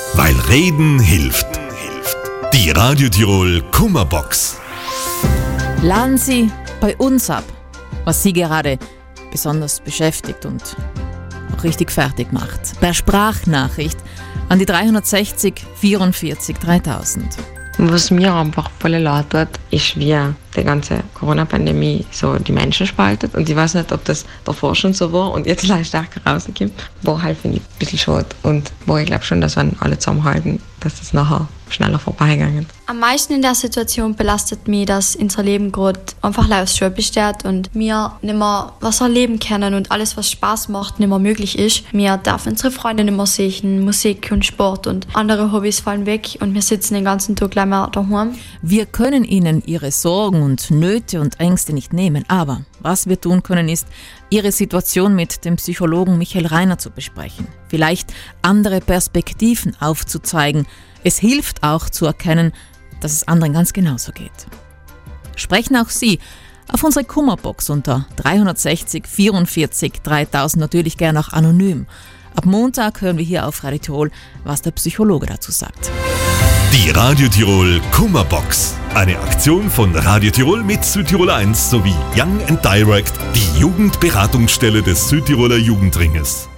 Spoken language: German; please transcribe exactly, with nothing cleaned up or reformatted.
Weil Reden hilft. Die Radio Tirol Kummerbox. Laden Sie bei uns ab, was Sie gerade besonders beschäftigt und auch richtig fertig macht. Per Sprachnachricht an die dreihundertsechzig vierundvierzig dreitausend. Was mir einfach voll leid tut, ist, wie die ganze Corona-Pandemie so die Menschen spaltet. Und ich weiß nicht, ob das davor schon so war und jetzt leider stärker rauskommt. War halt, finde ich, ein bisschen schade. Und wo ich glaube schon, dass wenn alle zusammenhalten, dass das nachher schneller vorbeigegangen. Am meisten in der Situation belastet mich, dass unser Leben gerade einfach aus Schule besteht und wir nicht mehr was erleben können und alles, was Spaß macht, nicht mehr möglich ist. Wir dürfen unsere Freunde nicht mehr sehen, Musik und Sport und andere Hobbys fallen weg und wir sitzen den ganzen Tag gleich mehr daheim. Wir können Ihnen Ihre Sorgen und Nöte und Ängste nicht nehmen, aber was wir tun können, ist, Ihre Situation mit dem Psychologen Michael Reiner zu besprechen. Vielleicht andere Perspektiven aufzuzeigen. Es hilft auch zu erkennen, dass es anderen ganz genauso geht. Sprechen auch Sie auf unsere Kummerbox unter dreihundertsechzig vierundvierzig dreitausend, natürlich gerne auch anonym. Ab Montag hören wir hier auf Radio Tirol, was der Psychologe dazu sagt. Die Radio Tirol Kummerbox. Eine Aktion von Radio Tirol mit Südtirol eins sowie Young and Direct, die Jugendberatungsstelle des Südtiroler Jugendringes.